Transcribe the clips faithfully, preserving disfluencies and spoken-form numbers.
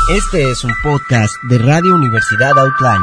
Este es un podcast de Radio Universidad Outline.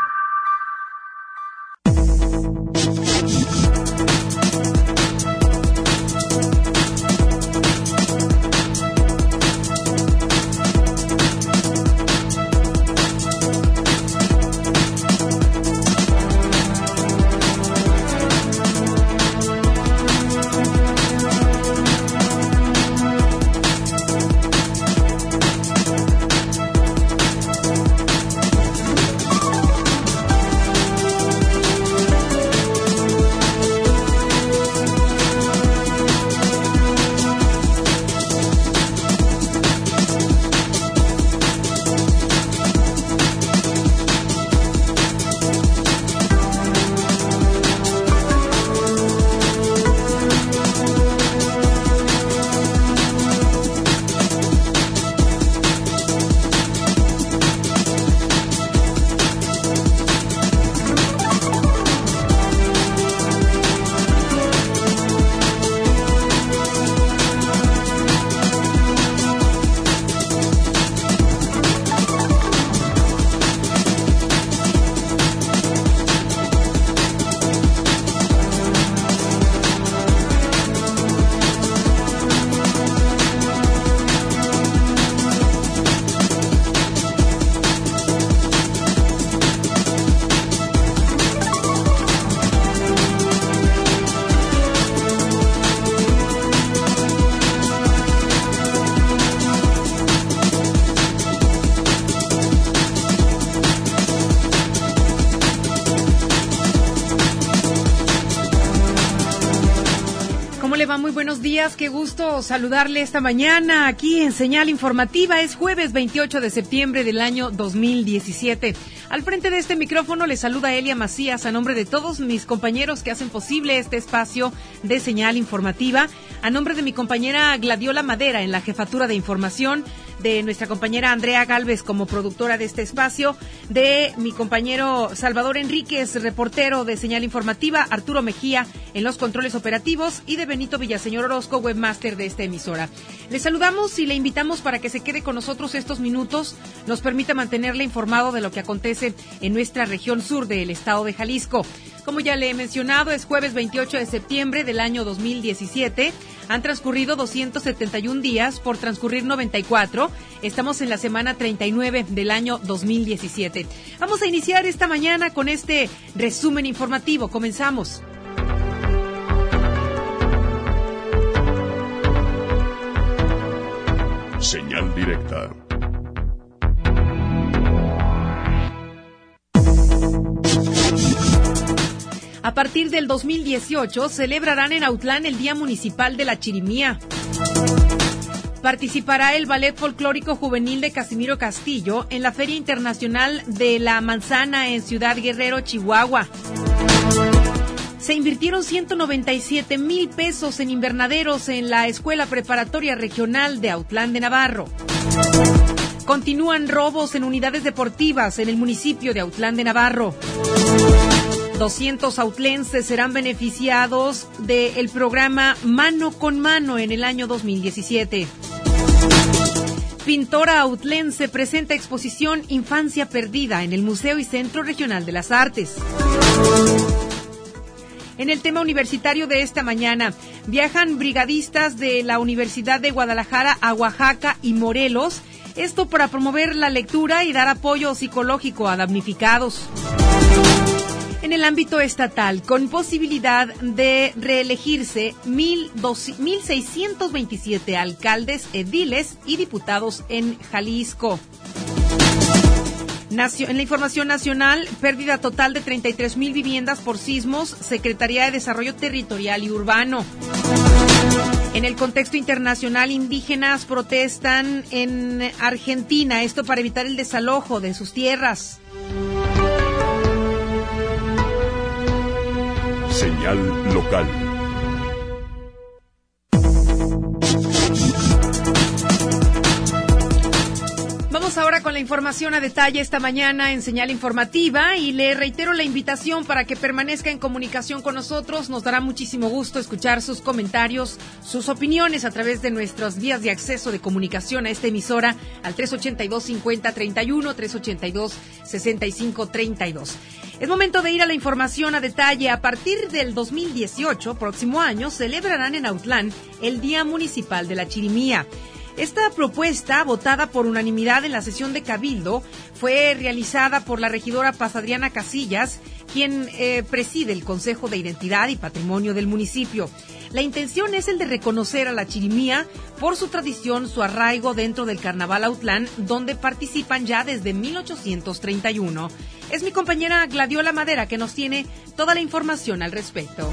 Qué gusto saludarle esta mañana aquí en Señal Informativa. Es jueves veintiocho de septiembre del año dos mil diecisiete. Al frente de este micrófono le saluda Elia Macías a nombre de todos mis compañeros que hacen posible este espacio de Señal Informativa. A nombre de mi compañera Gladiola Madera en la jefatura de información, de nuestra compañera Andrea Galvez como productora de este espacio, de mi compañero Salvador Enríquez, reportero de Señal Informativa, Arturo Mejía en los controles operativos y de Benito Villaseñor Orozco, webmaster de esta emisora. Le saludamos y le invitamos para que se quede con nosotros estos minutos, nos permita mantenerle informado de lo que acontece en nuestra región sur del estado de Jalisco. Como ya le he mencionado, es jueves veintiocho de septiembre del año dos mil diecisiete. Han transcurrido doscientos setenta y un días por transcurrir noventa y cuatro. Estamos en la semana treinta y nueve del año dos mil diecisiete. Vamos a iniciar esta mañana con este resumen informativo. Comenzamos. Señal directa. A partir del dos mil dieciocho, celebrarán en Autlán el Día Municipal de la Chirimía. Participará el Ballet Folclórico Juvenil de Casimiro Castillo en la Feria Internacional de la Manzana en Ciudad Guerrero, Chihuahua. Se invirtieron ciento noventa y siete mil pesos en invernaderos en la Escuela Preparatoria Regional de Autlán de Navarro. Continúan robos en unidades deportivas en el municipio de Autlán de Navarro. doscientos autlenses serán beneficiados del programa Mano con Mano en el año dos mil diecisiete. Pintora autlense presenta exposición Infancia Perdida en el Museo y Centro Regional de las Artes. En el tema universitario de esta mañana, viajan brigadistas de la Universidad de Guadalajara a Oaxaca y Morelos, esto para promover la lectura y dar apoyo psicológico a damnificados. En el ámbito estatal, con posibilidad de reelegirse mil seiscientos veintisiete alcaldes, ediles y diputados en Jalisco. En la información nacional, pérdida total de treinta y tres mil viviendas por sismos, Secretaría de Desarrollo Territorial y Urbano. En el contexto internacional, indígenas protestan en Argentina, esto para evitar el desalojo de sus tierras. Señal local. Vamos ahora ahora con la información a detalle esta mañana en Señal Informativa y le reitero la invitación para que permanezca en comunicación con nosotros. Nos dará muchísimo gusto escuchar sus comentarios, sus opiniones a través de nuestras vías de acceso de comunicación a esta emisora al tres ochenta y dos, cincuenta, treinta y uno, tres ochenta y dos, sesenta y cinco, treinta y dos. Es momento de ir a la información a detalle. A partir del dos mil dieciocho, próximo año, celebrarán en Autlán el Día Municipal de la Chirimía. Esta propuesta, votada por unanimidad en la sesión de Cabildo, fue realizada por la regidora Paz Adriana Casillas, quien eh, preside el Consejo de Identidad y Patrimonio del municipio. La intención es el de reconocer a la chirimía por su tradición, su arraigo dentro del Carnaval Autlán, donde participan ya desde mil ochocientos treinta y uno. Es mi compañera Gladiola Madera que nos tiene toda la información al respecto.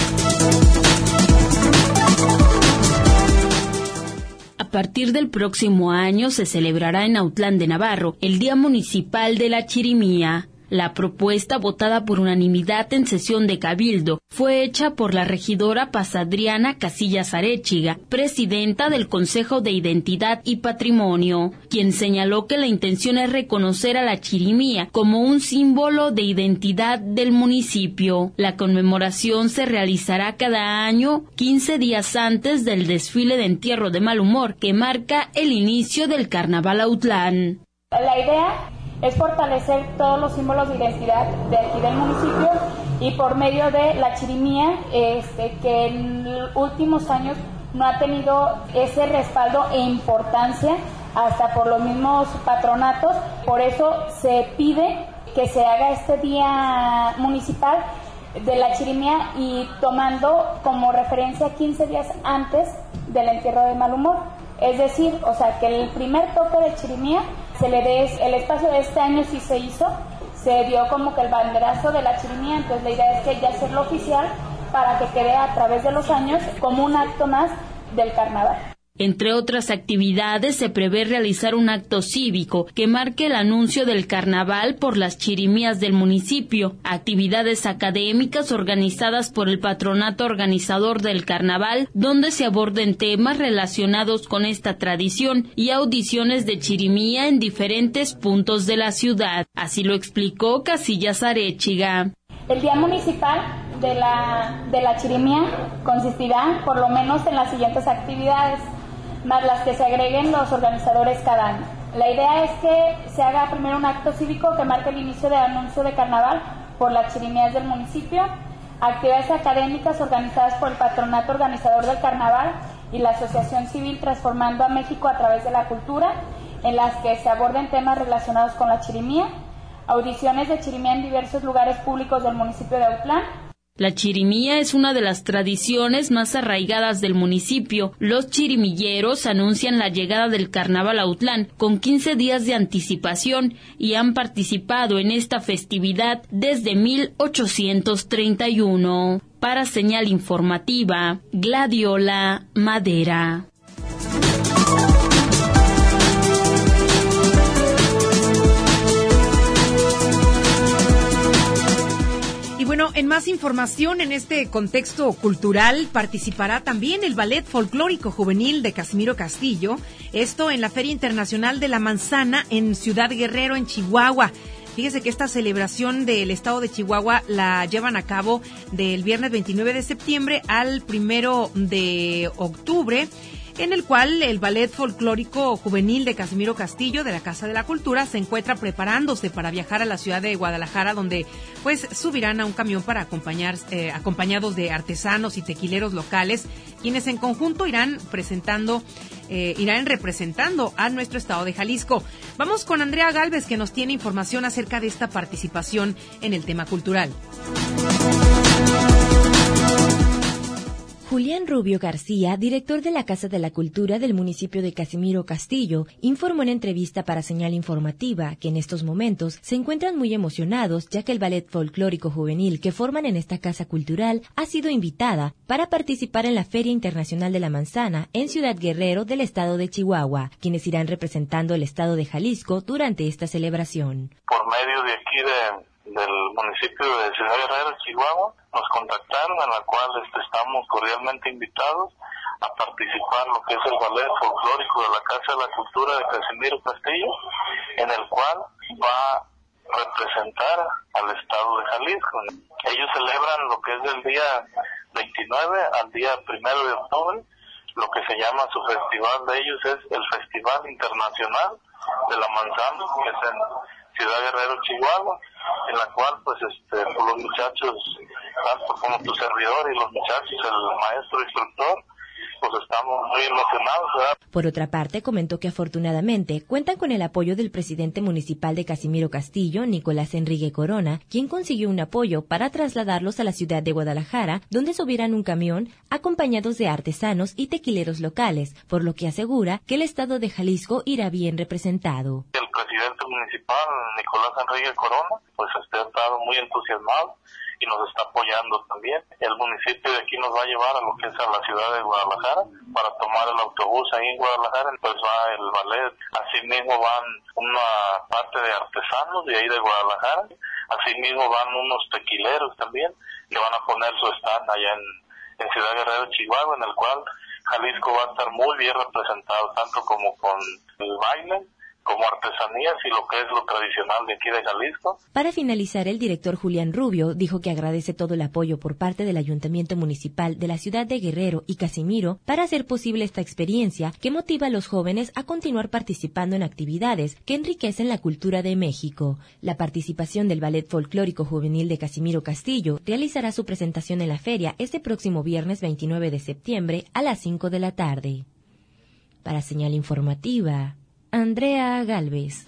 A partir del próximo año se celebrará en Autlán de Navarro el Día Municipal de la Chirimía. La propuesta, votada por unanimidad en sesión de Cabildo, fue hecha por la regidora Paz Adriana Casillas Arechiga, presidenta del Consejo de Identidad y Patrimonio, quien señaló que la intención es reconocer a la chirimía como un símbolo de identidad del municipio. La conmemoración se realizará cada año, quince días antes del desfile de entierro de mal humor, que marca el inicio del Carnaval Autlán. La idea es fortalecer todos los símbolos de identidad de aquí del municipio y por medio de la chirimía, este, que en los últimos años no ha tenido ese respaldo e importancia hasta por los mismos patronatos. Por eso se pide que se haga este día municipal de la chirimía y tomando como referencia quince días antes del entierro de mal humor. Es decir, o sea, que el primer toque de chirimía se le dé el espacio. De este año sí se hizo, se dio como que el banderazo de la chirimía, entonces la idea es que ya hacerlo oficial para que quede a través de los años como un acto más del carnaval. Entre otras actividades, se prevé realizar un acto cívico que marque el anuncio del carnaval por las chirimías del municipio, actividades académicas organizadas por el patronato organizador del carnaval, donde se aborden temas relacionados con esta tradición y audiciones de chirimía en diferentes puntos de la ciudad. Así lo explicó Casillas Arechiga. El Día Municipal de la, de la Chirimía consistirá por lo menos en las siguientes actividades, más las que se agreguen los organizadores cada año. La idea es que se haga primero un acto cívico que marque el inicio del anuncio de carnaval por las chirimías del municipio, actividades académicas organizadas por el patronato organizador del carnaval y la Asociación Civil Transformando a México a través de la cultura, en las que se aborden temas relacionados con la chirimía, audiciones de chirimía en diversos lugares públicos del municipio de Autlán. La chirimía es una de las tradiciones más arraigadas del municipio. Los chirimilleros anuncian la llegada del Carnaval Autlán con quince días de anticipación y han participado en esta festividad desde mil ochocientos treinta y uno. Para Señal Informativa, Gladiola Madera. Bueno, en más información en este contexto cultural participará también el Ballet Folclórico Juvenil de Casimiro Castillo, esto en la Feria Internacional de la Manzana en Ciudad Guerrero, en Chihuahua. Fíjese que esta celebración del estado de Chihuahua la llevan a cabo del viernes veintinueve de septiembre al primero de octubre, en el cual el Ballet Folclórico Juvenil de Casimiro Castillo de la Casa de la Cultura se encuentra preparándose para viajar a la ciudad de Guadalajara, donde pues subirán a un camión para acompañar eh, acompañados de artesanos y tequileros locales, quienes en conjunto irán presentando eh, irán representando a nuestro estado de Jalisco. Vamos con Andrea Gálvez, que nos tiene información acerca de esta participación en el tema cultural. Julián Rubio García, director de la Casa de la Cultura del municipio de Casimiro Castillo, informó en entrevista para Señal Informativa que en estos momentos se encuentran muy emocionados ya que el Ballet Folclórico Juvenil que forman en esta casa cultural ha sido invitada para participar en la Feria Internacional de la Manzana en Ciudad Guerrero del estado de Chihuahua, quienes irán representando el estado de Jalisco durante esta celebración. Por medio de aquí de... del municipio de Ciudad Guerrero, Chihuahua, nos contactaron, a la cual este, estamos cordialmente invitados a participar en lo que es el ballet folclórico de la Casa de la Cultura de Casimiro Castillo, en el cual va a representar al estado de Jalisco. Ellos celebran lo que es del día veintinueve al día primero de octubre. Lo que se llama su festival de ellos es el Festival Internacional de la Manzana, que es en Ciudad Guerrero, Chihuahua, en la cual pues este los muchachos, tanto como tu servidor y los muchachos, el maestro instructor, pues estamos muy emocionados, ¿verdad? Por otra parte, comentó que afortunadamente cuentan con el apoyo del presidente municipal de Casimiro Castillo, Nicolás Enrique Corona, quien consiguió un apoyo para trasladarlos a la ciudad de Guadalajara, donde subirán un camión acompañados de artesanos y tequileros locales, por lo que asegura que el estado de Jalisco irá bien representado. El presidente municipal, Nicolás Enrique Corona, pues este, ha estado muy entusiasmado y nos está apoyando también. El municipio de aquí nos va a llevar a lo que es a la ciudad de Guadalajara para tomar el autobús ahí en Guadalajara, pues va el ballet, asimismo van una parte de artesanos de ahí de Guadalajara, asimismo van unos tequileros también que van a poner su stand allá en, en Ciudad Guerrero, Chihuahua, en el cual Jalisco va a estar muy bien representado, tanto como con el baile, como artesanías y lo que es lo tradicional de aquí de Jalisco. Para finalizar, el director Julián Rubio dijo que agradece todo el apoyo por parte del Ayuntamiento Municipal de la ciudad de Guerrero y Casimiro para hacer posible esta experiencia que motiva a los jóvenes a continuar participando en actividades que enriquecen la cultura de México. La participación del Ballet Folclórico Juvenil de Casimiro Castillo realizará su presentación en la feria este próximo viernes veintinueve de septiembre a las cinco de la tarde. Para Señal Informativa, Andrea Galvez.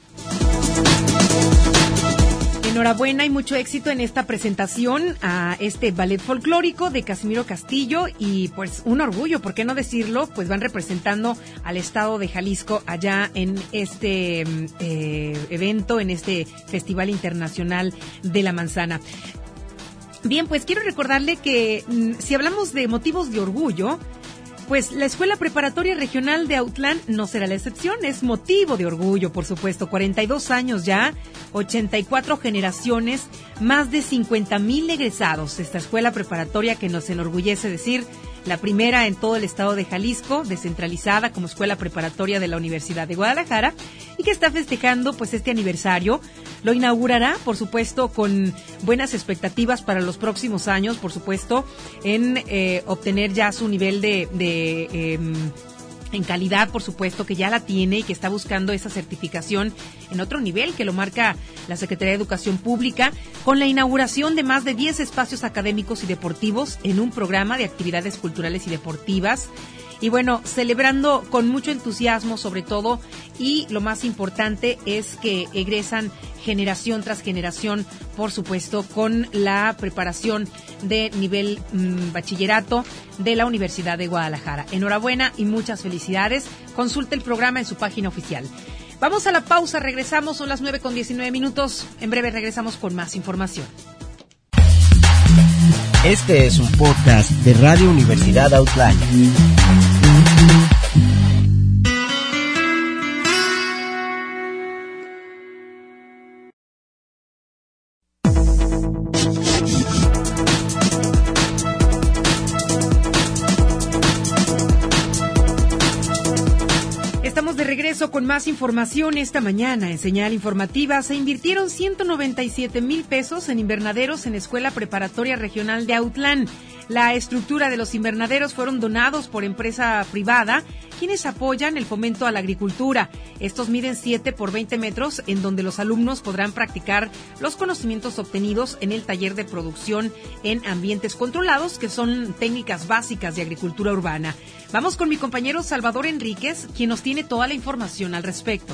Enhorabuena y mucho éxito en esta presentación a este ballet folclórico de Casimiro Castillo y pues un orgullo, ¿por qué no decirlo? Pues van representando al estado de Jalisco allá en este eh, evento, en este Festival Internacional de la Manzana. Bien, pues quiero recordarle que mm, si hablamos de motivos de orgullo, pues la Escuela Preparatoria Regional de Autlán no será la excepción, es motivo de orgullo, por supuesto. cuarenta y dos años ya, ochenta y cuatro generaciones, más de cincuenta mil egresados. Esta escuela preparatoria que nos enorgullece decir, la primera en todo el estado de Jalisco, descentralizada como escuela preparatoria de la Universidad de Guadalajara, y que está festejando pues este aniversario. Lo inaugurará, por supuesto, con buenas expectativas para los próximos años, por supuesto, en eh, obtener ya su nivel de, de eh, en calidad, por supuesto, que ya la tiene y que está buscando esa certificación en otro nivel que lo marca la Secretaría de Educación Pública, con la inauguración de más de diez espacios académicos y deportivos en un programa de actividades culturales y deportivas. Y bueno, celebrando con mucho entusiasmo sobre todo, y lo más importante es que egresan generación tras generación, por supuesto, con la preparación de nivel mmm, bachillerato de la Universidad de Guadalajara. Enhorabuena y muchas felicidades. Consulte el programa en su página oficial. Vamos a la pausa, regresamos, son las nueve con diecinueve minutos. En breve regresamos con más información. Este es un podcast de Radio Universidad Autlán. Estamos de regreso con más información esta mañana. En Señal Informativa se invirtieron ciento noventa y siete mil pesos en invernaderos en Escuela Preparatoria Regional de Autlán. La estructura de los invernaderos fueron donados por empresa privada, quienes apoyan el fomento a la agricultura. Estos miden siete por veinte metros, en donde los alumnos podrán practicar los conocimientos obtenidos en el taller de producción en ambientes controlados, que son técnicas básicas de agricultura urbana. Vamos con mi compañero Salvador Enríquez, quien nos tiene toda la información al respecto.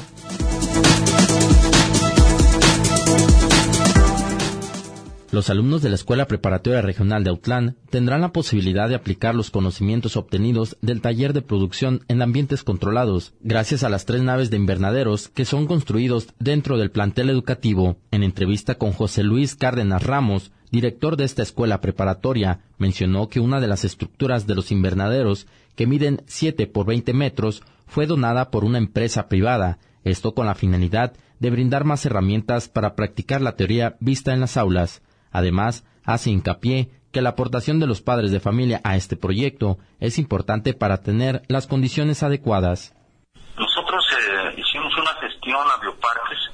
Los alumnos de la Escuela Preparatoria Regional de Autlán tendrán la posibilidad de aplicar los conocimientos obtenidos del taller de producción en ambientes controlados, gracias a las tres naves de invernaderos que son construidos dentro del plantel educativo. En entrevista con José Luis Cárdenas Ramos, director de esta escuela preparatoria, mencionó que una de las estructuras de los invernaderos, que miden siete por veinte metros, fue donada por una empresa privada, esto con la finalidad de brindar más herramientas para practicar la teoría vista en las aulas. Además, hace hincapié que la aportación de los padres de familia a este proyecto es importante para tener las condiciones adecuadas. Nosotros eh, hicimos una gestión a Bioparques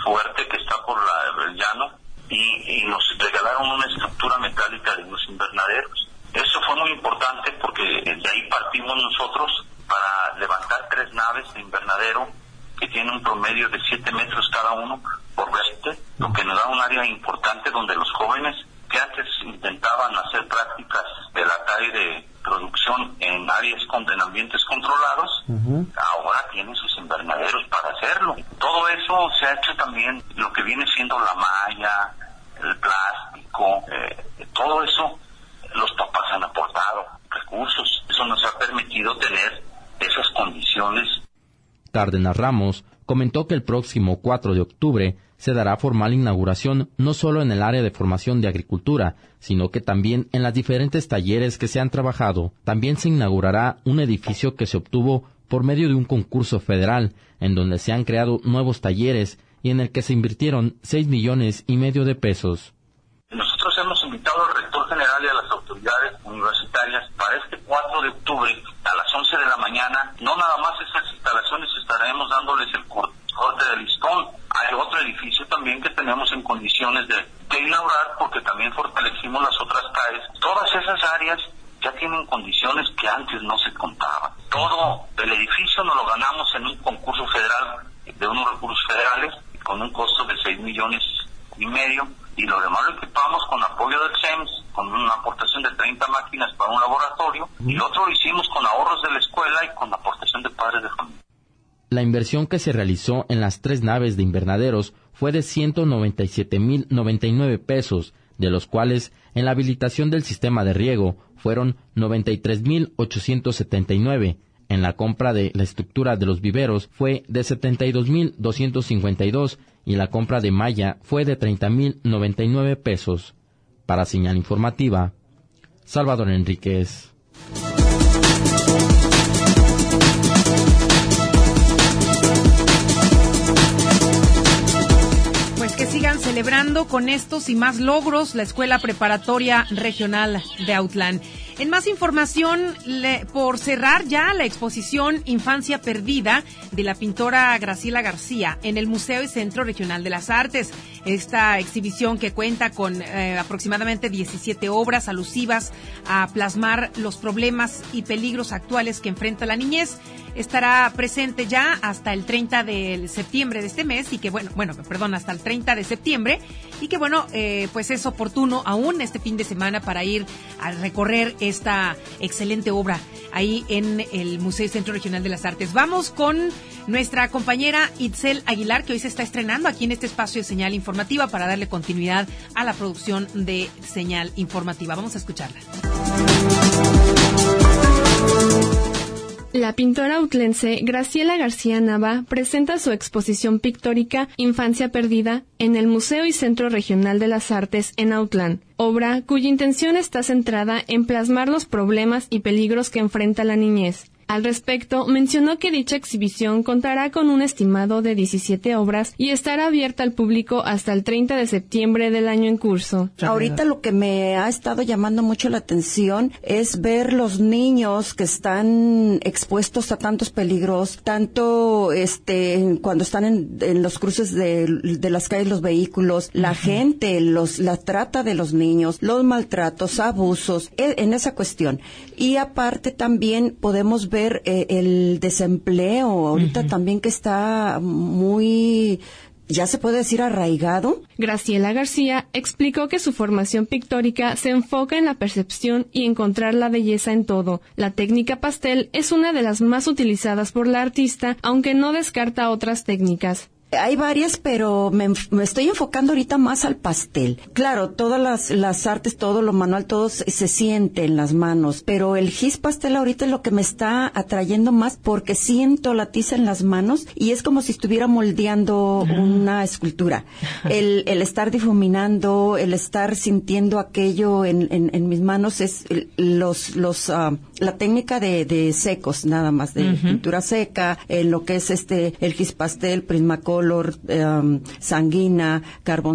fuerte que está por la, el llano y, y nos regalaron una estructura metálica de unos invernaderos. Eso fue muy importante porque de ahí partimos nosotros para levantar tres naves de invernadero que tienen un promedio de siete metros cada uno por veinte, lo que nos da un área importante donde los jóvenes que antes intentaban hacer prácticas de la T A E de producción en áreas con, en ambientes controlados, uh-huh. ahora tienen sus invernaderos para hacerlo. Todo eso se ha hecho también, lo que viene siendo la malla, el plástico, eh, todo eso los papás han aportado recursos. Eso nos ha permitido tener esas condiciones. Cárdenas Ramos comentó que el próximo cuatro de octubre se dará formal inauguración no solo en el área de formación de agricultura, sino que también en las diferentes talleres que se han trabajado. También se inaugurará un edificio que se obtuvo por medio de un concurso federal, en donde se han creado nuevos talleres y en el que se invirtieron seis millones y medio de pesos. Nosotros hemos invitado al rector general y a las autoridades universitarias para este cuatro de octubre a las once de la mañana. No nada más esas instalaciones, estaremos dándoles el corte de listón. Hay otro edificio también que tenemos en condiciones de, de inaugurar porque también fortalecimos las otras T A Es. Todas esas áreas ya tienen condiciones que antes no se contaban. Todo el edificio nos lo ganamos en un concurso federal de unos recursos federales con un costo de seis millones y medio. Y lo demás lo equipamos con apoyo del C E M S, con una aportación de treinta máquinas para un laboratorio, y lo otro lo hicimos con ahorros de la escuela y con aportación de padres de familia. La inversión que se realizó en las tres naves de invernaderos fue de ciento noventa y siete mil noventa y nueve pesos, de los cuales en la habilitación del sistema de riego fueron noventa y tres mil ochocientos setenta y nueve. En la compra de la estructura de los viveros fue de setenta y dos mil doscientos cincuenta y dos y la compra de malla fue de treinta mil noventa y nueve pesos. Para Señal Informativa, Salvador Enríquez. Pues que sigan celebrando con estos y más logros la Escuela Preparatoria Regional de Autlán. En más información, le, por cerrar ya la exposición Infancia Perdida de la pintora Graciela García en el Museo y Centro Regional de las Artes. Esta exhibición, que cuenta con eh, aproximadamente diecisiete obras alusivas a plasmar los problemas y peligros actuales que enfrenta la niñez, estará presente ya hasta el treinta de septiembre de este mes y que bueno, bueno, perdón, hasta el treinta de septiembre y que bueno, eh, pues es oportuno aún este fin de semana para ir a recorrer esta excelente obra ahí en el Museo y Centro Regional de las Artes. Vamos con nuestra compañera Itzel Aguilar, que hoy se está estrenando aquí en este espacio de Señal Informativa para darle continuidad a la producción de Señal Informativa. Vamos a escucharla. La pintora autlense Graciela García Nava presenta su exposición pictórica Infancia Perdida en el Museo y Centro Regional de las Artes en Autlán, obra cuya intención está centrada en plasmar los problemas y peligros que enfrenta la niñez. Al respecto, mencionó que dicha exhibición contará con un estimado de diecisiete obras y estará abierta al público hasta el treinta de septiembre del año en curso. Ahorita lo que me ha estado llamando mucho la atención es ver los niños que están expuestos a tantos peligros, tanto este cuando están en, en los cruces de, de las calles, los vehículos, la uh-huh. gente, los la trata de los niños, los maltratos, abusos, en esa cuestión. Y aparte también podemos ver Eh, el desempleo ahorita uh-huh. también que está muy, ya se puede decir, arraigado. Graciela García explicó que su formación pictórica se enfoca en la percepción y encontrar la belleza en todo. La técnica pastel es una de las más utilizadas por la artista, aunque no descarta otras técnicas. Hay varias, pero me, me estoy enfocando ahorita más al pastel. Claro, todas las, las artes, todo lo manual, todo se, se siente en las manos, pero el gis pastel ahorita es lo que me está atrayendo más porque siento la tiza en las manos y es como si estuviera moldeando una escultura. El, el estar difuminando, el estar sintiendo aquello en, en, en mis manos es los, los, uh, la técnica de, de secos, nada más, de uh-huh. pintura seca, en lo que es este, el gis pastel, Prismacolor, color, um, sanguina,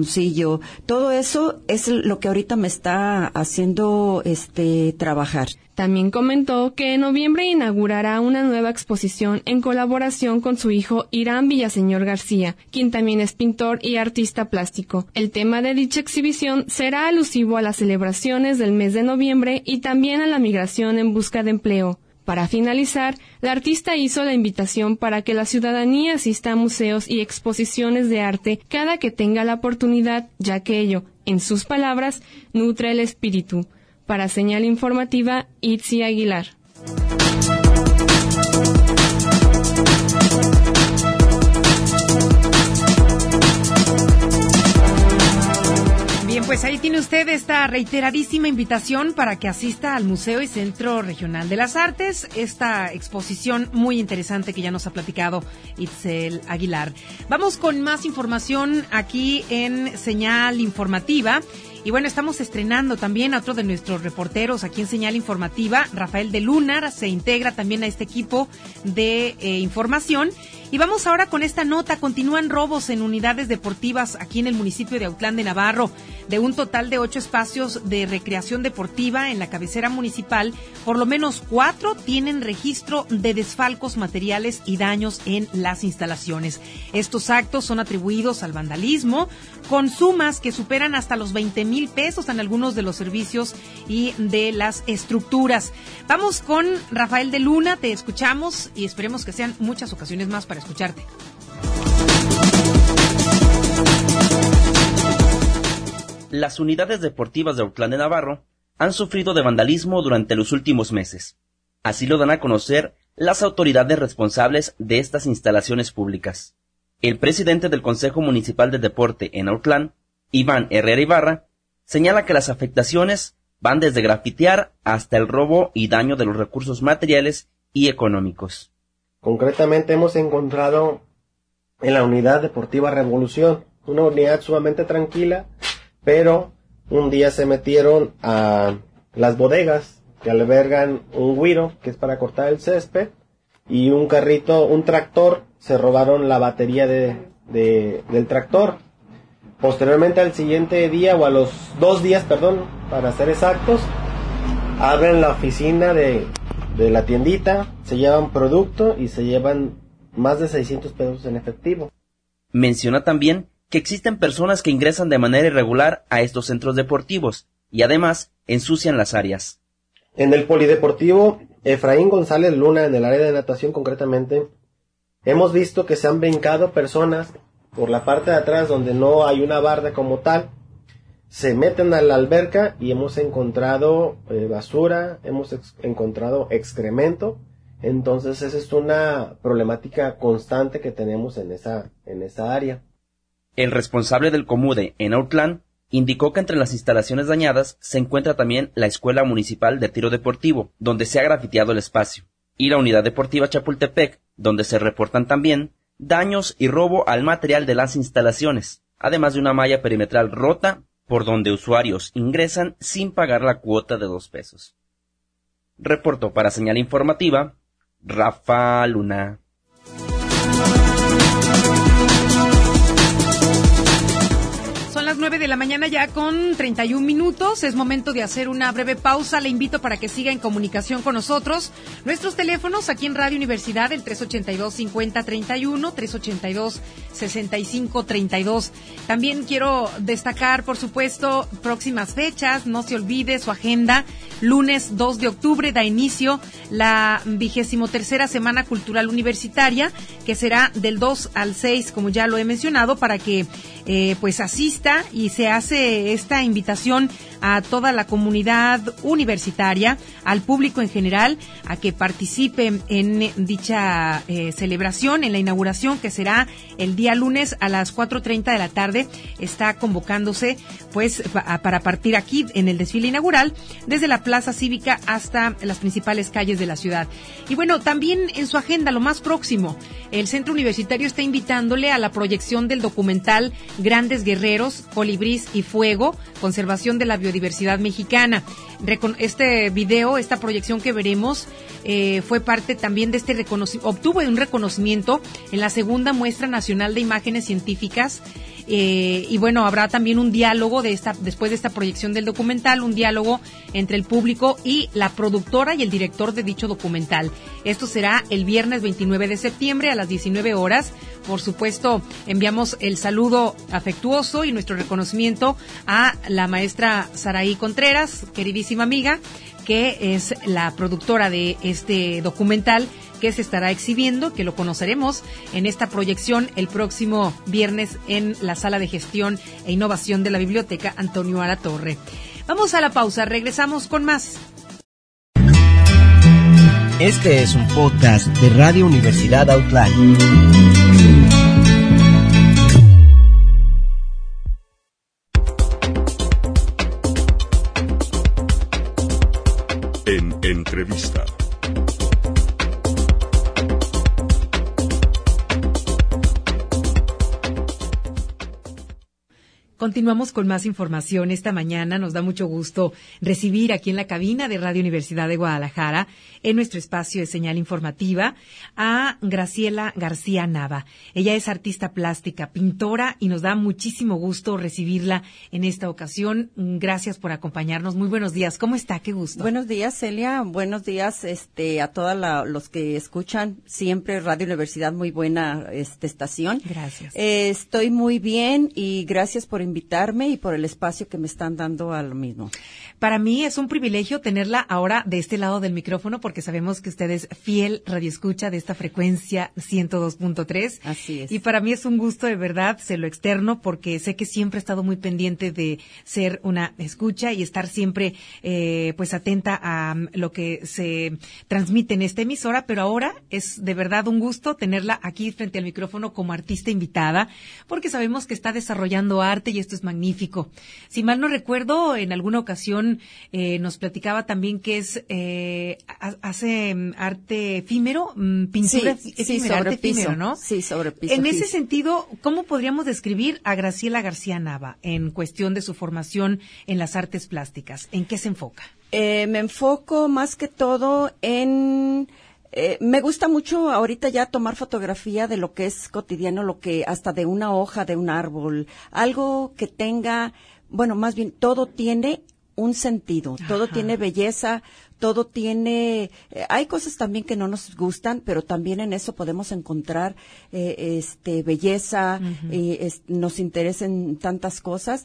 carboncillo, todo eso es lo que ahorita me está haciendo este trabajar. También comentó que en noviembre inaugurará una nueva exposición en colaboración con su hijo Irán Villaseñor García, quien también es pintor y artista plástico. El tema de dicha exhibición será alusivo a las celebraciones del mes de noviembre y también a la migración en busca de empleo. Para finalizar, la artista hizo la invitación para que la ciudadanía asista a museos y exposiciones de arte cada que tenga la oportunidad, ya que ello, en sus palabras, nutre el espíritu. Para Señal Informativa, Itzi Aguilar. Bien, pues ahí tiene usted esta reiteradísima invitación para que asista al Museo y Centro Regional de las Artes, esta exposición muy interesante que ya nos ha platicado Itzel Aguilar. Vamos con más información aquí en Señal Informativa. Y bueno, estamos estrenando también a otro de nuestros reporteros aquí en Señal Informativa, Rafael de Lunar, se integra también a este equipo de eh, información. Y vamos ahora con esta nota. Continúan robos en unidades deportivas aquí en el municipio de Autlán de Navarro. De un total de ocho espacios de recreación deportiva en la cabecera municipal, por lo menos cuatro tienen registro de desfalcos materiales y daños en las instalaciones. Estos actos son atribuidos al vandalismo, con sumas que superan hasta los veinte mil pesos en algunos de los servicios y de las estructuras. Vamos con Rafael de Luna, te escuchamos y esperemos que sean muchas ocasiones más para escucharte. Las unidades deportivas de Autlán de Navarro han sufrido de vandalismo durante los últimos meses. Así lo dan a conocer las autoridades responsables de estas instalaciones públicas. El presidente del Consejo Municipal de Deporte en Autlán, Iván Herrera Ibarra, señala que las afectaciones van desde grafitear hasta el robo y daño de los recursos materiales y económicos. Concretamente hemos encontrado en la unidad deportiva Revolución, una unidad sumamente tranquila, pero un día se metieron a las bodegas que albergan un güiro, que es para cortar el césped, y un carrito, un tractor, se robaron la batería de, de, del tractor. Posteriormente al siguiente día, o a los dos días, perdón, para ser exactos, abren la oficina de, de la tiendita, se llevan producto y se llevan más de seiscientos pesos en efectivo. Menciona también que existen personas que ingresan de manera irregular a estos centros deportivos y además ensucian las áreas. En el polideportivo Efraín González Luna, en el área de natación concretamente, hemos visto que se han brincado personas por la parte de atrás donde no hay una barda como tal, se meten a la alberca y hemos encontrado eh, basura, hemos ex- encontrado excremento. Entonces esa es una problemática constante que tenemos en esa, en esa área. El responsable del Comude en Autlán indicó que entre las instalaciones dañadas se encuentra también la Escuela Municipal de Tiro Deportivo, donde se ha grafiteado el espacio, y la Unidad Deportiva Chapultepec, donde se reportan también daños y robo al material de las instalaciones, además de una malla perimetral rota por donde usuarios ingresan sin pagar la cuota de dos pesos. Reportó para Señal Informativa, Rafa Luna. Son las nueve de la mañana ya con treinta y un minutos. Es momento de hacer una breve pausa. Le invito para que siga en comunicación con nosotros. Nuestros teléfonos aquí en Radio Universidad, el tres ochenta y dos, cincuenta, treinta y uno, tres ochenta y dos, sesenta y cinco, treinta y dos. También quiero destacar, por supuesto, próximas fechas. No se olvide su agenda. Lunes dos de octubre da inicio la vigésimo tercera Semana Cultural Universitaria, que será del dos al seis, como ya lo he mencionado, para que eh, pues asista, y se hace esta invitación a toda la comunidad universitaria, al público en general, a que participe en dicha eh, celebración, en la inauguración, que será el día lunes a las cuatro treinta de la tarde. Está convocándose pues pa- para partir aquí en el desfile inaugural, desde la Plaza Cívica hasta las principales calles de la ciudad. Y bueno, también en su agenda, lo más próximo, el Centro Universitario está invitándole a la proyección del documental Grandes Guerreros, Colibrís y Fuego, conservación de la biodiversidad mexicana. Este video, esta proyección que veremos, eh, fue parte también de este reconocimiento, obtuvo un reconocimiento en la segunda muestra nacional de imágenes científicas Eh, y bueno, habrá también un diálogo de esta, después de esta proyección del documental, un diálogo entre el público y la productora y el director de dicho documental. Esto será el viernes veintinueve de septiembre a las diecinueve horas. Por supuesto, enviamos el saludo afectuoso y nuestro reconocimiento a la maestra Saraí Contreras, queridísima amiga, que es la productora de este documental que se estará exhibiendo, que lo conoceremos en esta proyección el próximo viernes en la Sala de Gestión e Innovación de la Biblioteca Antonio Alatorre. Vamos a la pausa, regresamos con más. Este es un podcast de Radio Universidad Outline. En entrevista. Continuamos con más información esta mañana. Nos da mucho gusto recibir aquí en la cabina de Radio Universidad de Guadalajara, en nuestro espacio de señal informativa, a Graciela García Nava. Ella es artista plástica, pintora, y nos da muchísimo gusto recibirla en esta ocasión. Gracias por acompañarnos. Muy buenos días. ¿Cómo está? Qué gusto. Buenos días, Celia. Buenos días este, a todos los que escuchan siempre Radio Universidad. Muy buena este, estación. Gracias. Eh, estoy muy bien y gracias por invitarme y por el espacio que me están dando a lo mismo. Para mí es un privilegio tenerla ahora de este lado del micrófono, porque sabemos que usted es fiel radioescucha de esta frecuencia ciento dos punto tres. Así es. Y para mí es un gusto, de verdad, se lo externo, porque sé que siempre he estado muy pendiente de ser una escucha y estar siempre eh, pues atenta a um, lo que se transmite en esta emisora, pero ahora es de verdad un gusto tenerla aquí frente al micrófono como artista invitada, porque sabemos que está desarrollando arte y esto es magnífico. Si mal no recuerdo, en alguna ocasión eh, nos platicaba también que es eh, hace um, arte efímero, um, pintura sí, efímera, sí, sobre arte piso, efímero, ¿no? Sí, sobre piso. En ese piso. sentido, ¿cómo podríamos describir a Graciela García Nava en cuestión de su formación en las artes plásticas? ¿En qué se enfoca? Eh, me enfoco más que todo en... Eh, me gusta mucho ahorita ya tomar fotografía de lo que es cotidiano, lo que hasta de una hoja de un árbol, algo que tenga, bueno, más bien todo tiene un sentido, Ajá. todo tiene belleza, todo tiene, eh, hay cosas también que no nos gustan, pero también en eso podemos encontrar eh, este belleza, uh-huh. eh, es, nos interesan tantas cosas.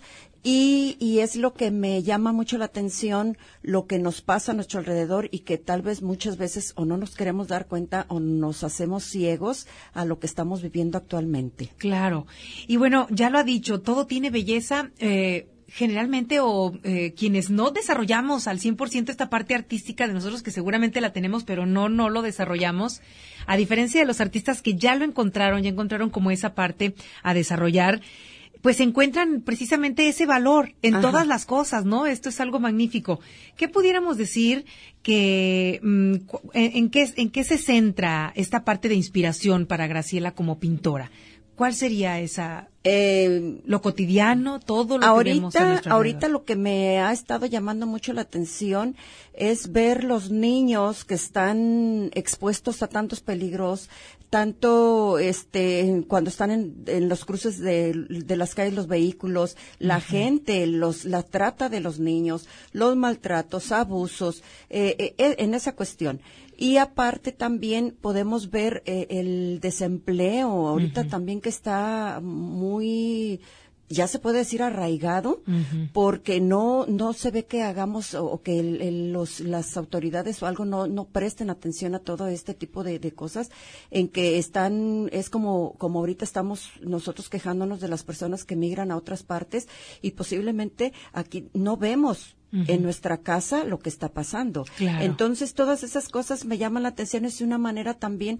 Y, y es lo que me llama mucho la atención, lo que nos pasa a nuestro alrededor y que tal vez muchas veces o no nos queremos dar cuenta o nos hacemos ciegos a lo que estamos viviendo actualmente. Claro. Y bueno, ya lo ha dicho, todo tiene belleza. Eh, generalmente o eh, quienes no desarrollamos al cien por ciento esta parte artística de nosotros, que seguramente la tenemos, pero no, no lo desarrollamos, a diferencia de los artistas que ya lo encontraron, ya encontraron como esa parte a desarrollar, pues encuentran precisamente ese valor en Ajá. todas las cosas, ¿no? Esto es algo magnífico. ¿Qué pudiéramos decir que, mm, en, en qué, en qué se centra esta parte de inspiración para Graciela como pintora? ¿Cuál sería esa, eh, lo cotidiano, todo lo ahorita, que vemos a nuestro ahorita lo que me ha estado llamando mucho la atención es ver los niños que están expuestos a tantos peligros, tanto este cuando están en, en los cruces de, de las calles, los vehículos, la uh-huh. gente, los la trata de los niños, los maltratos, abusos, eh, eh, en esa cuestión. Y aparte también podemos ver eh, el desempleo, ahorita uh-huh. también que está muy, ya se puede decir arraigado, uh-huh. porque no no se ve que hagamos o, o que el, el, los, las autoridades o algo no no presten atención a todo este tipo de, de cosas, en que están, es como, como ahorita estamos nosotros quejándonos de las personas que migran a otras partes y posiblemente aquí no vemos Uh-huh. en nuestra casa lo que está pasando. Claro. Entonces, todas esas cosas me llaman la atención. Es una manera también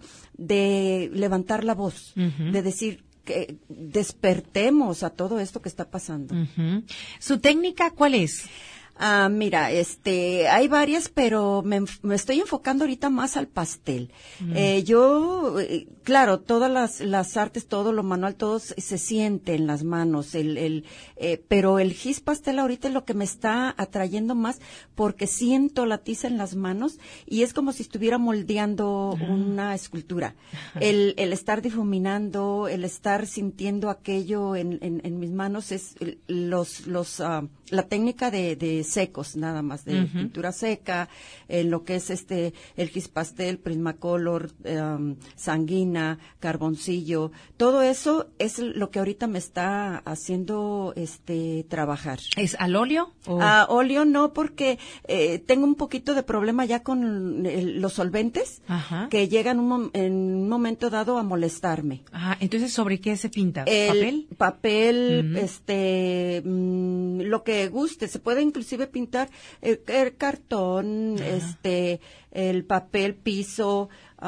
de levantar la voz, uh-huh. de decir que despertemos a todo esto que está pasando. Uh-huh. ¿Su técnica cuál es? Ah, mira, este, hay varias, pero me, me estoy enfocando ahorita más al pastel. Mm. Eh, yo, eh, claro, todas las, las artes, todo lo manual, todo se, se siente en las manos, el, el, eh, pero el gis pastel ahorita es lo que me está atrayendo más porque siento la tiza en las manos y es como si estuviera moldeando mm. una escultura. El, el estar difuminando, el estar sintiendo aquello en, en, en mis manos es los, los, uh, la técnica de, de secos, nada más, de uh-huh. pintura seca, en lo que es este, el gis pastel, Prismacolor, um, sanguina, carboncillo, todo eso es lo que ahorita me está haciendo, este, trabajar. ¿Es al óleo? O... A óleo no, porque, eh, tengo un poquito de problema ya con el, los solventes, uh-huh. que llegan un, en un momento dado a molestarme. Ah, entonces, ¿sobre qué se pinta? El ¿Papel? Papel, uh-huh. este, mmm, lo que guste, se puede inclusive pintar el, el cartón, uh-huh. este, el papel, piso,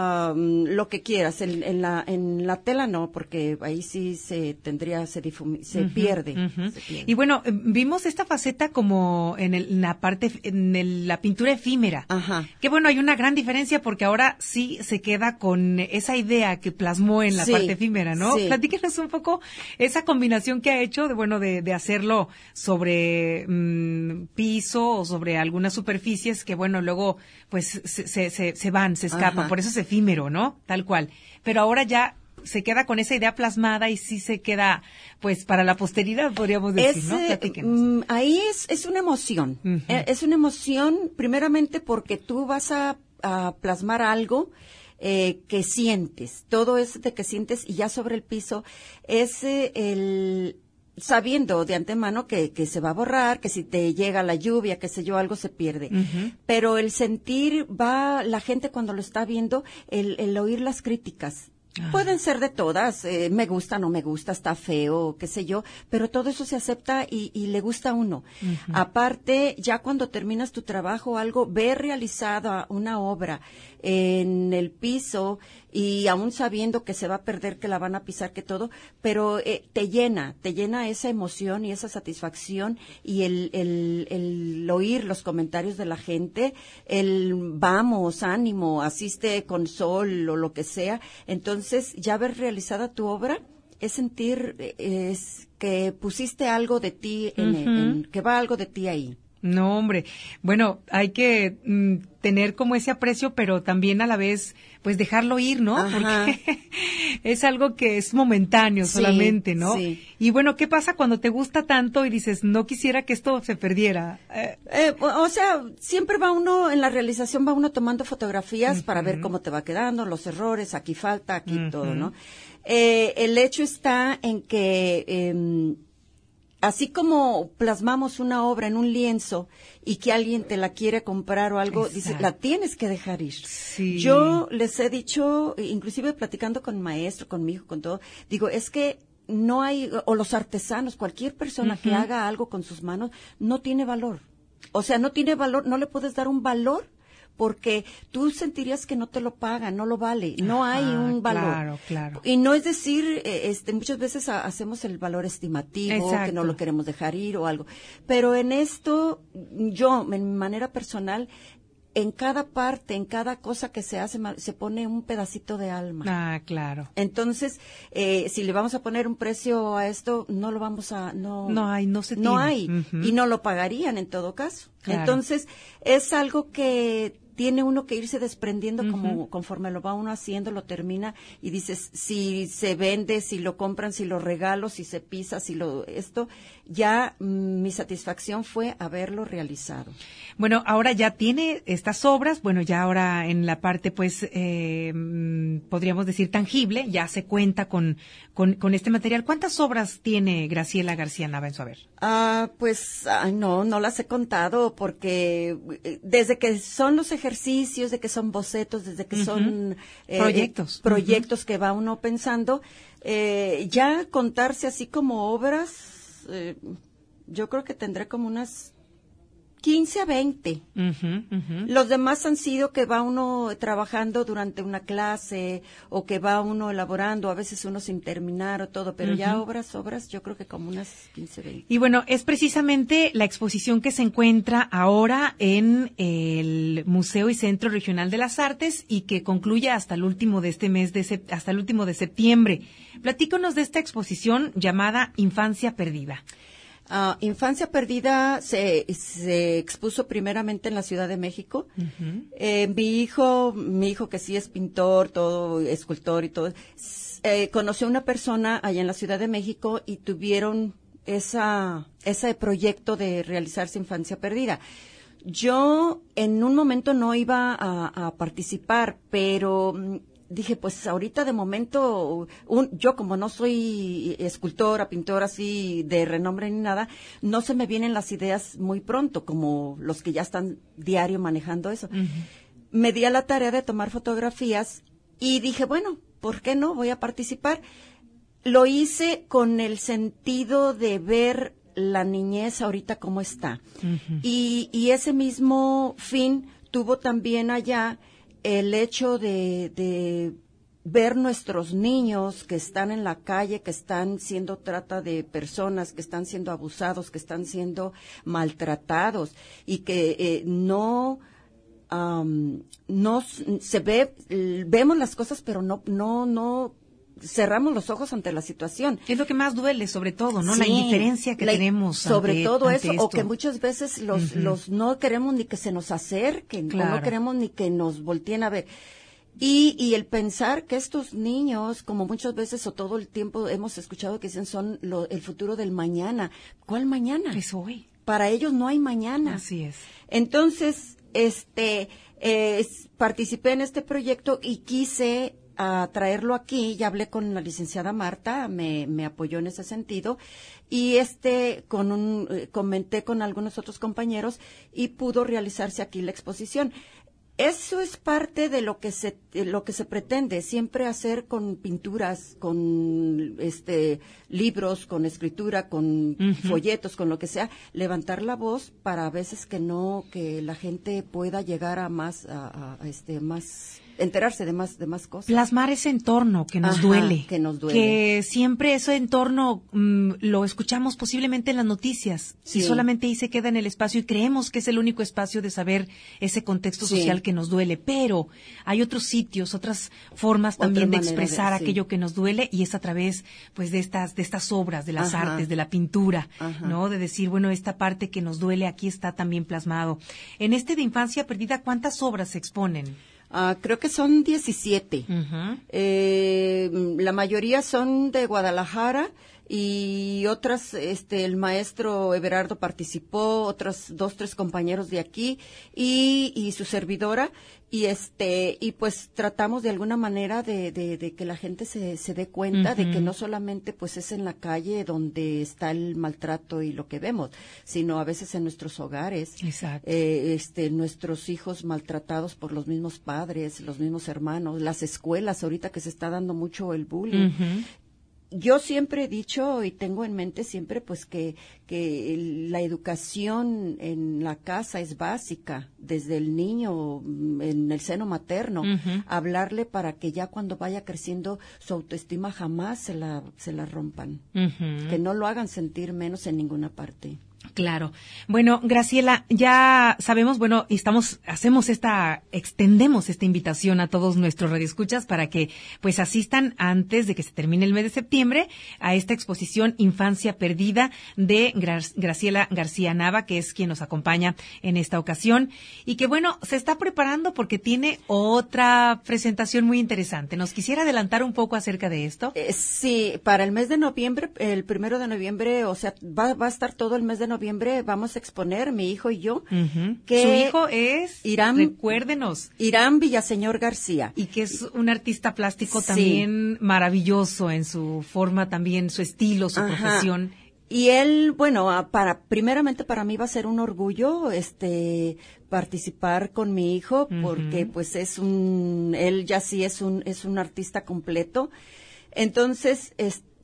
um, lo que quieras. En, en la en la tela no, porque ahí sí se tendría, se, difumi- se, uh-huh, pierde, uh-huh. se pierde. Y bueno, vimos esta faceta como en, el, en la parte, en el, la pintura efímera. Ajá. Que bueno, hay una gran diferencia porque ahora sí se queda con esa idea que plasmó en la sí, parte efímera, ¿no? Sí. Platíquenos un poco esa combinación que ha hecho de, bueno, de, de hacerlo sobre mmm, piso o sobre algunas superficies que, bueno, luego pues se, se, se, se van, se escapan. Ajá. Por eso es efímero, ¿no? Tal cual. Pero ahora ya se queda con esa idea plasmada y sí se queda, pues, para la posteridad, podríamos decir, es, ¿no? Platíquenos. Eh, ahí es, es una emoción. Uh-huh. Eh, es una emoción, primeramente, porque tú vas a, a plasmar algo eh, que sientes. Todo eso de que sientes y ya sobre el piso es eh, el... sabiendo de antemano que, que se va a borrar, que si te llega la lluvia, qué sé yo, algo se pierde. Uh-huh. Pero el sentir va, la gente cuando lo está viendo, el, el oír las críticas. Ah. Pueden ser de todas, eh, me gusta, no me gusta, está feo, qué sé yo, pero todo eso se acepta y, y le gusta a uno. Uh-huh. Aparte, ya cuando terminas tu trabajo, algo, ver realizada una obra en el piso y aún sabiendo que se va a perder, que la van a pisar, que todo, pero eh, te llena, te llena esa emoción y esa satisfacción y el, el, el oír los comentarios de la gente, el vamos, ánimo, asiste con sol o lo que sea. Entonces, ya ver realizada tu obra es sentir es que pusiste algo de ti, en, uh-huh. en, que va algo de ti ahí. No, hombre. Bueno, hay que mm, tener como ese aprecio, pero también a la vez, pues dejarlo ir, ¿no? Ajá. Porque es algo que es momentáneo sí, solamente, ¿no? Sí. Y bueno, ¿qué pasa cuando te gusta tanto y dices, no quisiera que esto se perdiera? Eh, eh, o sea, siempre va uno, en la realización va uno tomando fotografías uh-huh. para ver cómo te va quedando, los errores, aquí falta, aquí uh-huh. todo, ¿no? Eh, el hecho está en que... Eh, así como plasmamos una obra en un lienzo y que alguien te la quiere comprar o algo, exacto. dice, la tienes que dejar ir. Sí. Yo les he dicho, inclusive platicando con maestro, con mi hijo, con todo, digo, es que no hay, o los artesanos, cualquier persona uh-huh. que haga algo con sus manos, no tiene valor. O sea, no tiene valor, no le puedes dar un valor porque tú sentirías que no te lo pagan, no lo vale, no Ajá, hay un valor. Claro, claro. Y no es decir, este, muchas veces ha, hacemos el valor estimativo, exacto. que no lo queremos dejar ir o algo. Pero en esto, yo, en mi manera personal, en cada parte, en cada cosa que se hace, se pone un pedacito de alma. Ah, claro. Entonces, eh, si le vamos a poner un precio a esto, no lo vamos a, no. No hay, no se tiene. No hay. Uh-huh. Y no lo pagarían en todo caso. Claro. Entonces, es algo que tiene uno que irse desprendiendo uh-huh. como conforme lo va uno haciendo, lo termina y dices, si se vende, si lo compran, si lo regalo, si se pisa, si lo, esto, ya mm, mi satisfacción fue haberlo realizado. Bueno, ahora ya tiene estas obras, bueno, ya ahora en la parte, pues, eh, podríamos decir tangible, ya se cuenta con, con, con este material. ¿Cuántas obras tiene Graciela García Nava en su haber? Ah, pues, ay, no, no las he contado porque desde que son los ejercicios, de que son bocetos, desde que uh-huh. son eh, proyectos, proyectos uh-huh. que va uno pensando, eh, ya contarse así como obras, eh, yo creo que tendré como unas quince a veinte. Uh-huh, uh-huh. Los demás han sido que va uno trabajando durante una clase o que va uno elaborando, a veces uno sin terminar o todo, pero uh-huh. ya obras, obras, yo creo que como unas quince, veinte. Y bueno, es precisamente la exposición que se encuentra ahora en el Museo y Centro Regional de las Artes y que concluye hasta el último de este mes, de sep- hasta el último de septiembre. Platícanos de esta exposición llamada Infancia Perdida. Uh, Infancia Perdida se, se expuso primeramente en la Ciudad de México. Uh-huh. Eh, mi hijo, mi hijo que sí es pintor, todo, escultor y todo, eh, conoció a una persona allá en la Ciudad de México y tuvieron esa, ese proyecto de realizarse Infancia Perdida. Yo en un momento no iba a, a participar, pero dije, pues ahorita de momento, un, yo como no soy escultora, pintora así de renombre ni nada, no se me vienen las ideas muy pronto, como los que ya están diario manejando eso. Uh-huh. Me di a la tarea de tomar fotografías y dije, bueno, ¿por qué no? Voy a participar. Lo hice con el sentido de ver la niñez ahorita cómo está. Uh-huh. Y, y ese mismo fin tuvo también allá el hecho de, de ver nuestros niños que están en la calle, que están siendo trata de personas, que están siendo abusados, que están siendo maltratados y que eh, no um, no se ve, vemos las cosas, pero no no no cerramos los ojos ante la situación. Es lo que más duele, sobre todo, ¿no? Sí, la indiferencia que la, tenemos. Sobre ante, todo ante eso, esto. o que muchas veces los, uh-huh. los no queremos ni que se nos acerquen, claro. o no queremos ni que nos volteen a ver. Y, y el pensar que estos niños, como muchas veces o todo el tiempo hemos escuchado que dicen son lo, el futuro del mañana. ¿Cuál mañana? Es hoy. Para ellos no hay mañana. Así es. Entonces, este, eh, participé en este proyecto y quise a traerlo aquí. Ya hablé con la licenciada Marta, me, me apoyó en ese sentido, y este, con un, eh, comenté con algunos otros compañeros y pudo realizarse aquí la exposición. Eso es parte de lo que se, de lo que se pretende, siempre hacer con pinturas, con este, libros, con escritura, con uh-huh. folletos, con lo que sea, levantar la voz para a veces que no, que la gente pueda llegar a más, a, a, a este, más, enterarse de más de más cosas. Plasmar ese entorno que nos Ajá, duele. Que nos duele. Que siempre ese entorno mmm, lo escuchamos posiblemente en las noticias. Sí. Y solamente ahí se queda en el espacio y creemos que es el único espacio de saber ese contexto sí. social que nos duele. Pero hay otros sitios, otras formas también Otra de expresar de, sí. aquello que nos duele, y es a través pues de estas de estas obras, de las Ajá. artes, de la pintura, Ajá. ¿no? De decir, bueno, esta parte que nos duele aquí está también plasmado. En este de Infancia Perdida, ¿cuántas obras se exponen? Uh, creo que son diecisiete. Uh-huh. Eh, la mayoría son de Guadalajara y otras, este, el maestro Everardo participó, otros dos, tres compañeros de aquí y, y su servidora. Y este, y pues tratamos de alguna manera de, de, de que la gente se, se dé cuenta uh-huh. de que no solamente pues es en la calle donde está el maltrato y lo que vemos, sino a veces en nuestros hogares. Exacto. Eh, este, nuestros hijos maltratados por los mismos padres, los mismos hermanos, las escuelas ahorita que se está dando mucho el bullying. Uh-huh. Yo siempre he dicho y tengo en mente siempre pues que, que la educación en la casa es básica, desde el niño en el seno materno, uh-huh. hablarle para que ya cuando vaya creciendo su autoestima jamás se la, se la rompan, uh-huh. que no lo hagan sentir menos en ninguna parte. Claro. Bueno, Graciela, ya sabemos, bueno, estamos, hacemos esta, extendemos esta invitación a todos nuestros radioescuchas para que, pues, asistan antes de que se termine el mes de septiembre a esta exposición Infancia Perdida de Gra- Graciela García Nava, que es quien nos acompaña en esta ocasión, y que, bueno, se está preparando porque tiene otra presentación muy interesante. ¿Nos quisiera adelantar un poco acerca de esto? Eh, sí, para el mes de noviembre, el primero de noviembre, o sea, va, va a estar todo el mes de noviembre, vamos a exponer, mi hijo y yo, uh-huh. que su hijo es, Irán, recuérdenos, Irán Villaseñor García, y que es un artista plástico sí. también maravilloso en su forma, también su estilo, su Ajá. profesión. Y él, bueno, para primeramente para mí va a ser un orgullo, este, participar con mi hijo, uh-huh. porque pues es un, él ya sí es un, es un artista completo. Entonces, este,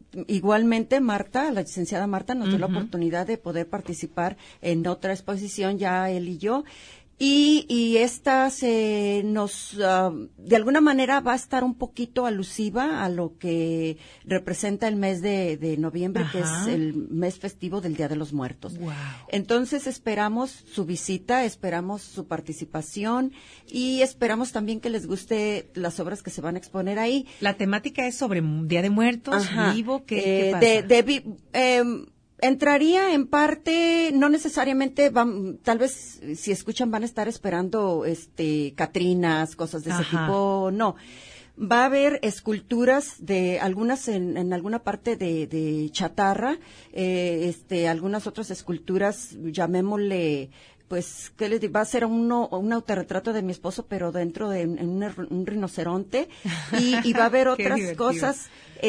igualmente Marta, la licenciada Marta, nos uh-huh. dio la oportunidad de poder participar en otra exposición, ya él y yo. Y, y esta se nos, uh, de alguna manera va a estar un poquito alusiva a lo que representa el mes de, de noviembre, Ajá. que es el mes festivo del Día de los Muertos. Wow. Entonces esperamos su visita, esperamos su participación y esperamos también que les guste las obras que se van a exponer ahí. La temática es sobre Día de Muertos, Ajá. vivo, ¿qué, eh, ¿qué pasa? De, de, eh, entraría en parte, no necesariamente, van, tal vez si escuchan van a estar esperando este catrinas, cosas de ese Ajá. tipo, no. Va a haber esculturas de algunas en, en alguna parte de, de chatarra, eh, este, algunas otras esculturas, llamémosle, pues, ¿qué les digo? Va a ser uno, un autorretrato de mi esposo, pero dentro de un, un, un rinoceronte, y, y va a haber otras cosas,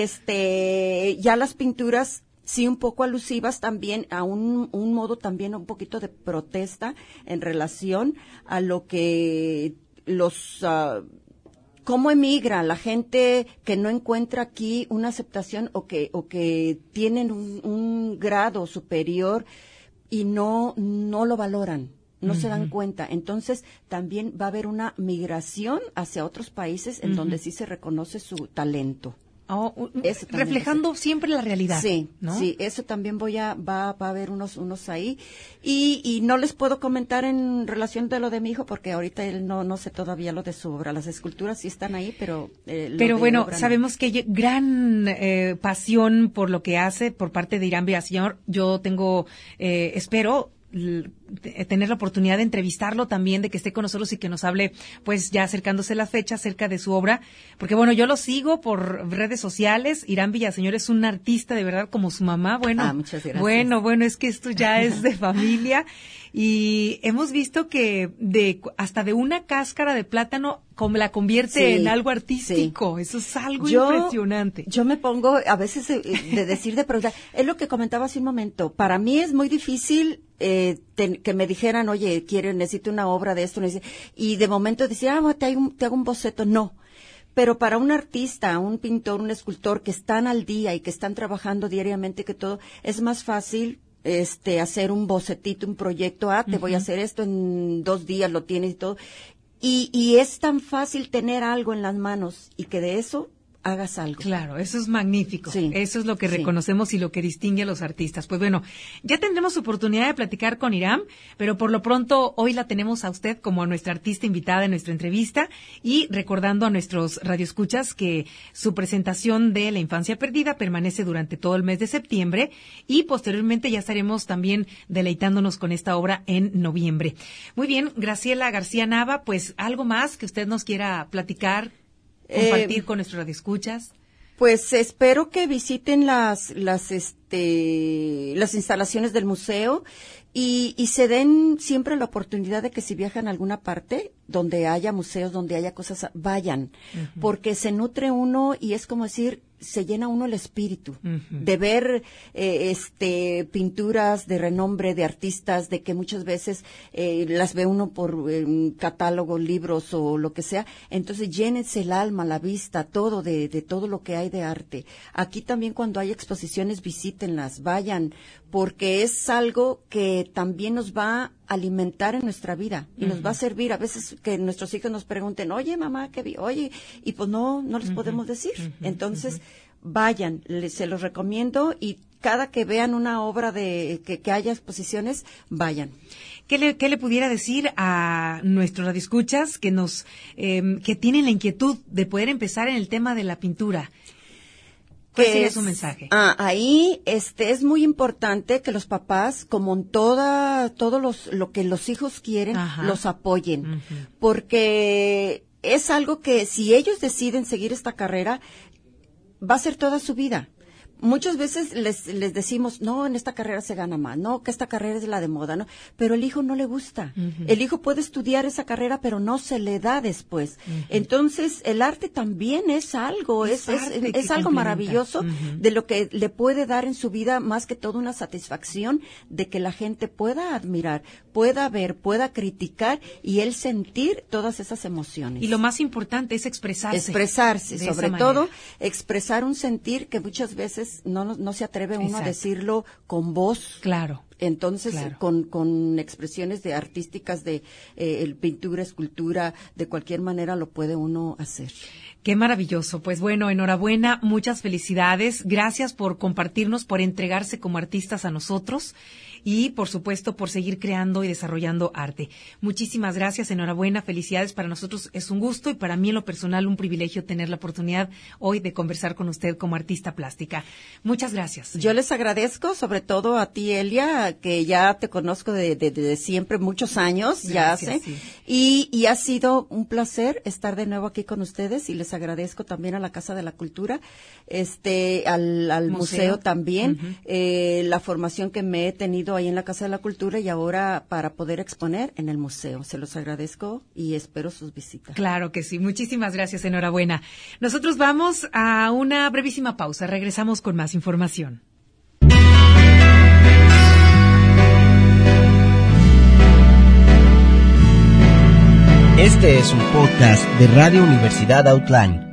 este, ya las pinturas, sí, un poco alusivas también a un, un modo también un poquito de protesta en relación a lo que los, uh, cómo emigra la gente que no encuentra aquí una aceptación o que, o que tienen un, un grado superior y no, no lo valoran. No uh-huh. se dan cuenta. Entonces, también va a haber una migración hacia otros países en uh-huh. donde sí se reconoce su talento. Oh, reflejando siempre la realidad. Sí, ¿no? sí, eso también voy a, va, va a haber unos, unos ahí. Y, y no les puedo comentar en relación de lo de mi hijo, porque ahorita él no, no sé todavía lo de su obra. Las esculturas sí están ahí, pero... Eh, pero bueno, sabemos no. que hay gran eh, pasión por lo que hace por parte de Irán Villaseñor. Yo tengo, eh, espero... tener la oportunidad de entrevistarlo también, de que esté con nosotros y que nos hable, pues ya acercándose la fecha acerca de su obra, porque bueno, yo lo sigo por redes sociales. Irán Villaseñor es un artista de verdad como su mamá. Bueno, ah, muchas gracias. bueno, bueno, es que esto ya es de familia y hemos visto que de hasta de una cáscara de plátano como la convierte sí, en algo artístico. Sí. Eso es algo yo, impresionante. Yo me pongo a veces de, de decir de preguntar, es lo que comentaba hace un momento. Para mí es muy difícil eh, ten, que me dijeran, oye, quiero, necesito una obra de esto, necesito, y de momento decía, ah, te hago, un, te hago un boceto. No. Pero para un artista, un pintor, un escultor que están al día y que están trabajando diariamente, que todo, es más fácil este hacer un bocetito, un proyecto, ah, te uh-huh. voy a hacer esto en dos días, lo tienes y todo. Y, y es tan fácil tener algo en las manos y que de eso hagas algo. Claro, eso es magnífico. Sí, eso es lo que reconocemos sí. y lo que distingue a los artistas. Pues bueno, ya tendremos oportunidad de platicar con Irán, pero por lo pronto hoy la tenemos a usted como nuestra artista invitada en nuestra entrevista y recordando a nuestros radioescuchas que su presentación de La Infancia Perdida permanece durante todo el mes de septiembre y posteriormente ya estaremos también deleitándonos con esta obra en noviembre. Muy bien, Graciela García Nava, pues algo más que usted nos quiera platicar, compartir eh, con nuestros radioescuchas. Pues espero que visiten las las este las instalaciones del museo y, y se den siempre la oportunidad de que si viajan a alguna parte donde haya museos, donde haya cosas, vayan, uh-huh. porque se nutre uno y es como decir, se llena uno el espíritu uh-huh. de ver eh, este pinturas de renombre de artistas, de que muchas veces eh, las ve uno por eh, catálogos, libros o lo que sea. Entonces llénense el alma, la vista, todo de, de todo lo que hay de arte. Aquí también cuando hay exposiciones visítenlas, vayan, porque es algo que también nos va a alimentar en nuestra vida y uh-huh. nos va a servir. A veces que nuestros hijos nos pregunten, oye mamá, ¿qué vi? Oye, y pues no, no les uh-huh. podemos decir. Uh-huh. Entonces, uh-huh. vayan, les, se los recomiendo y cada que vean una obra de que, que haya exposiciones, vayan. ¿Qué le, qué le pudiera decir a nuestros radioescuchas que nos, eh, que tienen la inquietud de poder empezar en el tema de la pintura? ¿Cuál sería es, su mensaje? Ah, ahí este es muy importante que los papás, como en toda todo los lo que los hijos quieren, Ajá. los apoyen, uh-huh. porque es algo que si ellos deciden seguir esta carrera va a ser toda su vida. Muchas veces les les decimos, no, en esta carrera se gana más, no, que esta carrera es la de moda, ¿no? Pero el hijo no le gusta. Uh-huh. El hijo puede estudiar esa carrera, pero no se le da después. Uh-huh. Entonces, el arte también es algo, es, es, es, es algo maravilloso uh-huh. de lo que le puede dar en su vida más que todo una satisfacción de que la gente pueda admirar, pueda ver, pueda criticar y él sentir todas esas emociones. Y lo más importante es expresarse. Expresarse, sobre todo, expresar un sentir que muchas veces veces no, no, no se atreve uno Exacto. a decirlo con voz. Claro. Entonces, claro. con, con expresiones de artísticas, de eh, el pintura, escultura, de cualquier manera lo puede uno hacer. Qué maravilloso. Pues bueno, enhorabuena, muchas felicidades. Gracias por compartirnos, por entregarse como artistas a nosotros y, por supuesto, por seguir creando y desarrollando arte. Muchísimas gracias, enhorabuena, felicidades. Para nosotros es un gusto y para mí en lo personal un privilegio tener la oportunidad hoy de conversar con usted como artista plástica. Muchas gracias. Yo les agradezco, sobre todo a ti, Elia, que ya te conozco de, de, de siempre, muchos años, Gracias, ya hace, sí. y, y ha sido un placer estar de nuevo aquí con ustedes y les agradezco también a la Casa de la Cultura, este, al, al museo, Museo también, uh-huh. eh, la formación que me he tenido ahí en la Casa de la Cultura y ahora para poder exponer en el museo. Se los agradezco y espero sus visitas. Claro que sí. Muchísimas gracias. Enhorabuena. Nosotros vamos a una brevísima pausa. Regresamos con más información. Este es un podcast de Radio Universidad Outline.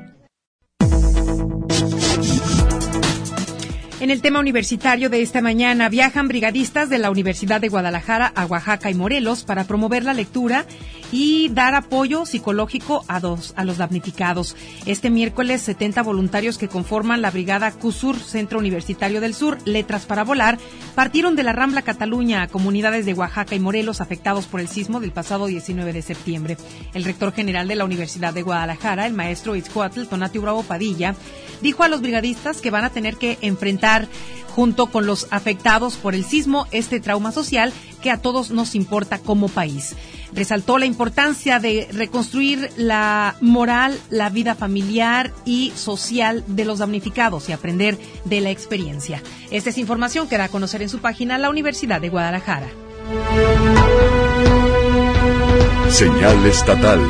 En el tema universitario de esta mañana, viajan brigadistas de la Universidad de Guadalajara a Oaxaca y Morelos para promover la lectura y dar apoyo psicológico a, dos, a los damnificados. Este miércoles, setenta voluntarios que conforman la Brigada CUSUR, Centro Universitario del Sur, Letras para Volar, partieron de la Rambla Cataluña a comunidades de Oaxaca y Morelos afectados por el sismo del pasado diecinueve de septiembre. El rector general de la Universidad de Guadalajara, el maestro Itzcuatl Tonatiuh Bravo Padilla, dijo a los brigadistas que van a tener que enfrentar junto con los afectados por el sismo este trauma social que a todos nos importa como país. Resaltó la importancia de reconstruir la moral, la vida familiar y social de los damnificados y aprender de la experiencia. Esta es información que da a conocer en su página la Universidad de Guadalajara. Señal estatal.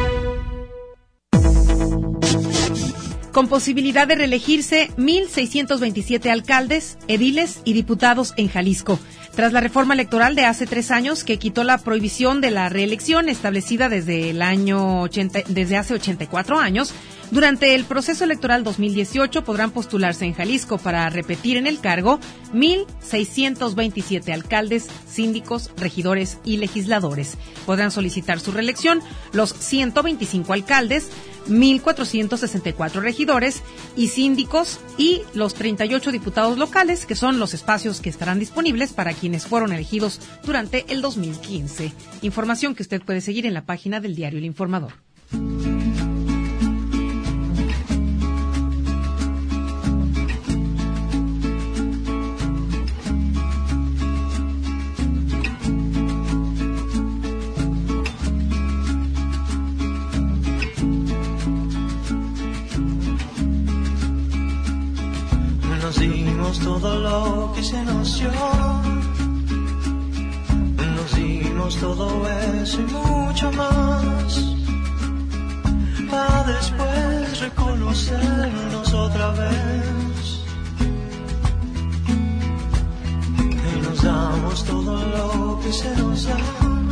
Con posibilidad de reelegirse mil seiscientos veintisiete alcaldes, ediles y diputados en Jalisco. Tras la reforma electoral de hace tres años que quitó la prohibición de la reelección establecida desde el año ochenta, desde hace ochenta y cuatro años, durante el proceso electoral dos mil dieciocho podrán postularse en Jalisco para repetir en el cargo mil seiscientos veintisiete alcaldes, síndicos, regidores y legisladores. Podrán solicitar su reelección los ciento veinticinco alcaldes, mil cuatrocientos sesenta y cuatro regidores y síndicos y los treinta y ocho diputados locales, que son los espacios que estarán disponibles para quienes fueron elegidos durante el dos mil quince. Información que usted puede seguir en la página del diario El Informador. Nos dimos todo lo que se nos dio, nos dimos todo eso y mucho más, para después reconocernos otra vez. Y nos damos todo lo que se nos da,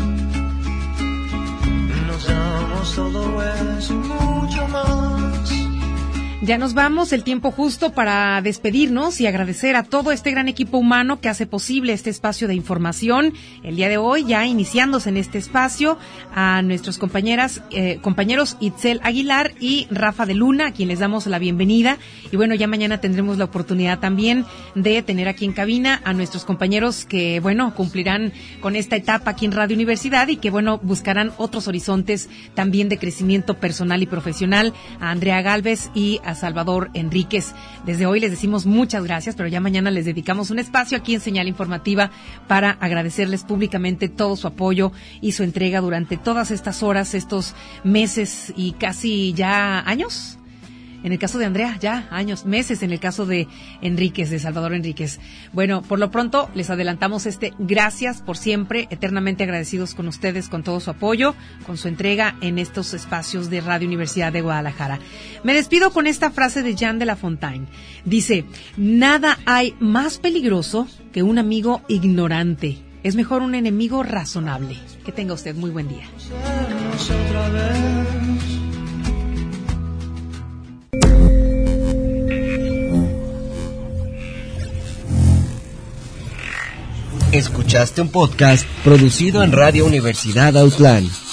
nos damos todo eso y mucho más. Ya nos vamos, el tiempo justo para despedirnos y agradecer a todo este gran equipo humano que hace posible este espacio de información. El día de hoy, ya iniciándose en este espacio, a nuestros compañeras, eh, compañeros Itzel Aguilar y Rafa de Luna, a quien les damos la bienvenida. Y bueno, ya mañana tendremos la oportunidad también de tener aquí en cabina a nuestros compañeros que, bueno, cumplirán con esta etapa aquí en Radio Universidad y que, bueno, buscarán otros horizontes también de crecimiento personal y profesional, a Andrea Galvez y a Salvador Enríquez. Desde hoy les decimos muchas gracias, pero ya mañana les dedicamos un espacio aquí en Señal Informativa para agradecerles públicamente todo su apoyo y su entrega durante todas estas horas, estos meses y casi ya años. En el caso de Andrea, ya años, meses en el caso de Enríquez, de Salvador Enríquez. Bueno, por lo pronto les adelantamos este gracias por siempre, eternamente agradecidos con ustedes, con todo su apoyo, con su entrega en estos espacios de Radio Universidad de Guadalajara. Me despido con esta frase de Jean de La Fontaine. Dice, nada hay más peligroso que un amigo ignorante. Es mejor un enemigo razonable. Que tenga usted muy buen día. Escuchaste un podcast producido en Radio Universidad Autlán.